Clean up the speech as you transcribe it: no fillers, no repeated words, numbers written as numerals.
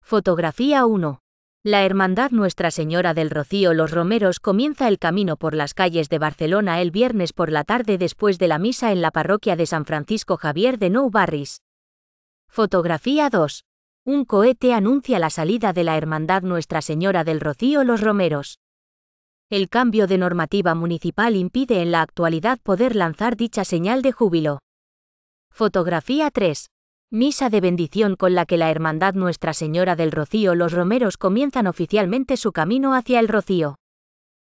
Fotografía 1. La Hermandad Nuestra Señora del Rocío Los Romeros comienza el camino por las calles de Barcelona el viernes por la tarde después de la misa en la parroquia de San Francisco Javier de Nou Barris. Fotografía 2. Un cohete anuncia la salida de la Hermandad Nuestra Señora del Rocío Los Romeros. El cambio de normativa municipal impide en la actualidad poder lanzar dicha señal de júbilo. Fotografía 3. Misa de bendición con la que la Hermandad Nuestra Señora del Rocío Los Romeros comienzan oficialmente su camino hacia el Rocío.